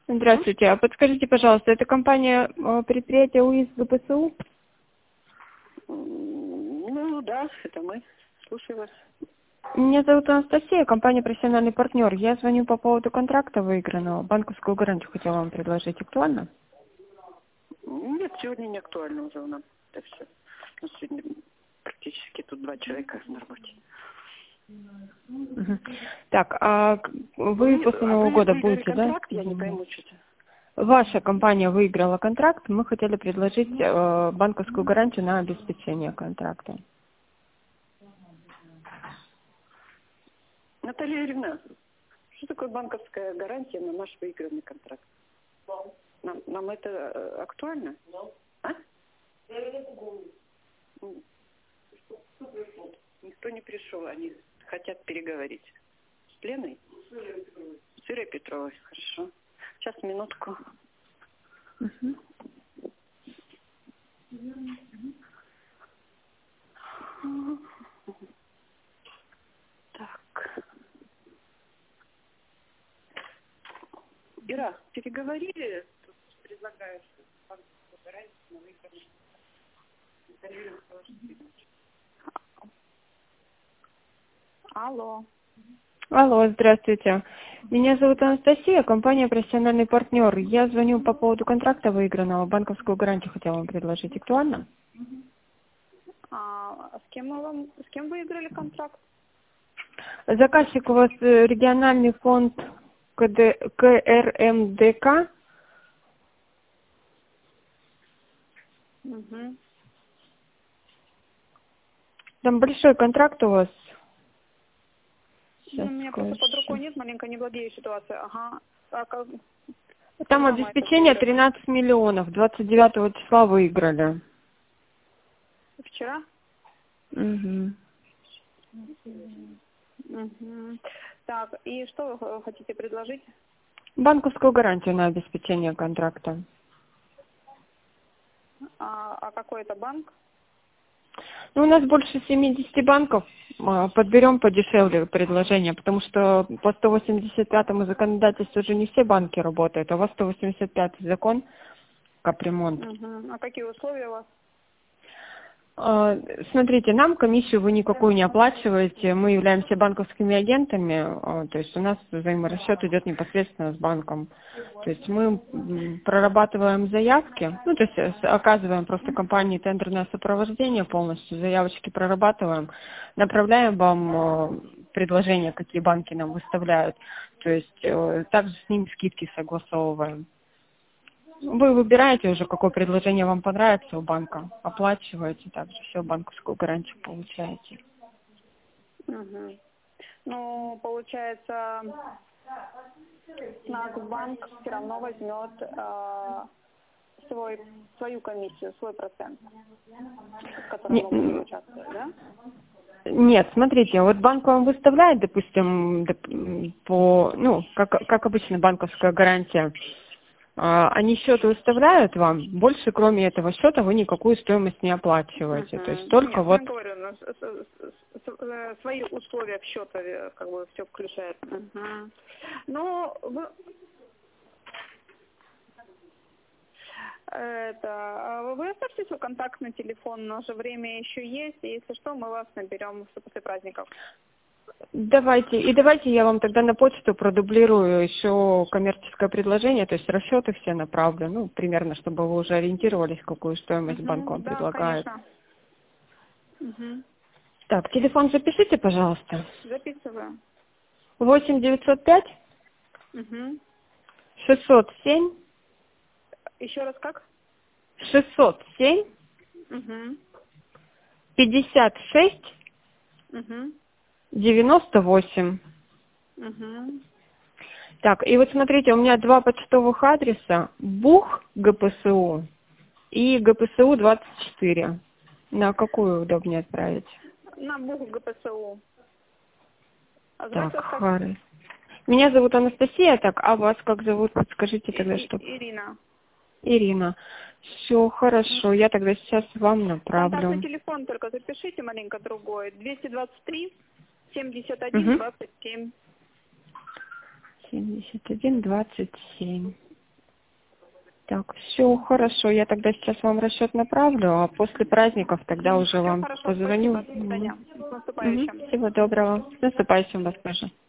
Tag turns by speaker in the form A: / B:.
A: Здравствуйте. А подскажите, пожалуйста, это компания предприятия УИС ГПСУ?
B: Ну да, это мы. Слушаю вас.
A: Меня зовут Анастасия, компания «Профессиональный партнер». Я звоню по поводу контракта выигранного. Банковскую гарантию хотела вам предложить. Актуально?
B: Нет, сегодня не актуально уже у нас. Это все. У нас сегодня практически тут 2 человека на работе.
A: Угу. Так, а вы после Нового года будете,
B: контракт,
A: да?
B: Я не пойму, что-то.
A: Ваша компания выиграла контракт. Мы хотели предложить банковскую гарантию на обеспечение контракта.
B: Наталья Юрьевна, что такое банковская гарантия на наш выигранный контракт? Нам это актуально? А? Никто не пришел, они хотят переговорить. С Леной? С Ирой Петровой, хорошо. Сейчас, минутку. Так. Ира, переговори. Тут предлагают банковскую гарантию на выигранный. Алло.
A: Алло, здравствуйте. Меня зовут Анастасия, компания «Профессиональный партнер». Я звоню по поводу контракта выигранного. Банковскую гарантию хотела вам предложить. Актуально?
C: А с кем вы играли контракт?
A: Заказчик у вас региональный фонд КРМДК.
C: Угу.
A: Там большой контракт у вас.
C: У меня просто под рукой нет, маленько неблагие ситуации. Ага.
A: Там обеспечение 13 миллионов. 29 числа выиграли.
C: Вчера?
A: Угу.
C: Угу. Так, и что вы хотите предложить?
A: Банковскую гарантию на обеспечение контракта.
C: А какой это банк?
A: Ну, у нас больше 70 банков. Подберем подешевле предложение, потому что по 185-му законодательству уже не все банки работают, а у вас 185-й закон капремонт.
C: Угу. А какие условия у вас?
A: Смотрите, нам комиссию вы никакую не оплачиваете, мы являемся банковскими агентами, то есть у нас взаиморасчет идет непосредственно с банком. То есть мы прорабатываем заявки, ну то есть оказываем просто компании тендерное сопровождение полностью, заявочки прорабатываем, направляем вам предложения, какие банки нам выставляют, то есть также с ними скидки согласовываем. Вы выбираете уже, какое предложение вам понравится у банка, оплачиваете, также все, банковскую гарантию получаете.
C: Угу. Ну, получается, наш банк все равно возьмет свою комиссию, свой процент, в котором мы будем участвовать, да?
A: Нет, смотрите, вот банк вам выставляет, допустим, как обычно банковская гарантия, они счет выставляют вам, больше кроме этого счета вы никакую стоимость не оплачиваете. То есть только
C: Нет, я говорю, свои условия в счета как бы все включает. Угу. Но вы оставьте свой контактный телефон, наше время еще есть, и если что, мы вас наберем после праздников.
A: Давайте я вам тогда на почту продублирую еще коммерческое предложение, то есть расчеты все направлю, ну, примерно, чтобы вы уже ориентировались, какую стоимость банк вам предлагает.
C: Конечно. Угу.
A: Так, телефон запишите, пожалуйста.
C: Записываю.
A: 8-905
C: Угу.
A: 607
C: Еще раз как?
A: 607
C: Угу.
A: 56
C: Угу.
A: 98.
C: Угу.
A: Так, и вот смотрите, у меня 2 почтовых адреса: БУХ ГПСУ и ГПСУ 24. На какую удобнее отправить?
C: На БУХ ГПСУ. А
A: Так,
C: как?
A: хорошо. Меня зовут Анастасия, так, а вас как зовут? Подскажите тогда, что...
C: Ирина.
A: Ирина. Все хорошо, я тогда сейчас вам направлю.
C: Контактный телефон только запишите маленько другой. 223 71 27.
A: 71 27. Так, все хорошо. Я тогда сейчас вам расчет направлю, а после праздников тогда уже
C: Всё
A: вам
C: хорошо,
A: позвоню.
C: спасибо, до свидания. С наступающим.
A: Всего доброго. С наступающим вас тоже.